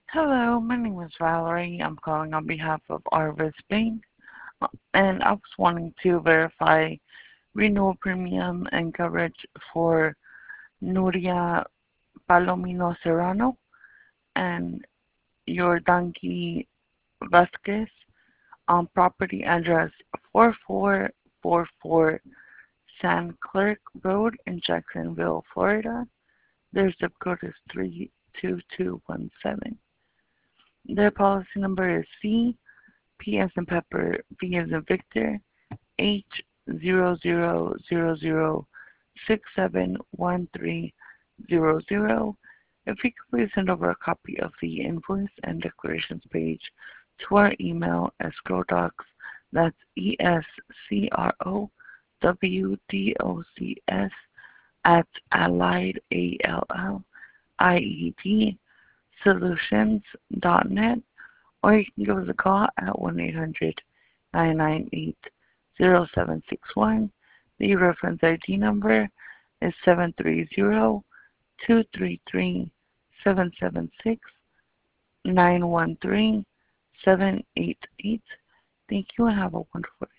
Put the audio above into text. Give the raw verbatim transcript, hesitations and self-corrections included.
Hello, my name is Valerie. I'm calling on behalf of Arvis Bank, and I was wanting to verify renewal premium and coverage for Nuria Palomino Serrano and Yordanki Vasquez on property address four four four four San Clerk Road in Jacksonville, Florida. Their zip code is three two two one seven. Their policy number is C, P as in Pepper, V as in Victor, H zero zero zero zero six seven one three zero zero. If you could please send over a copy of the invoice and declarations page to our email, escrowdocs, that's E S C R O W D O C S, at allied, A L L I E D, solutions dot net, or you can give us a call at one eight hundred nine nine eight zero seven six one. The reference I D number is seven three zero two three three seven seven six nine one three seven eight eight. Thank you and have a wonderful day.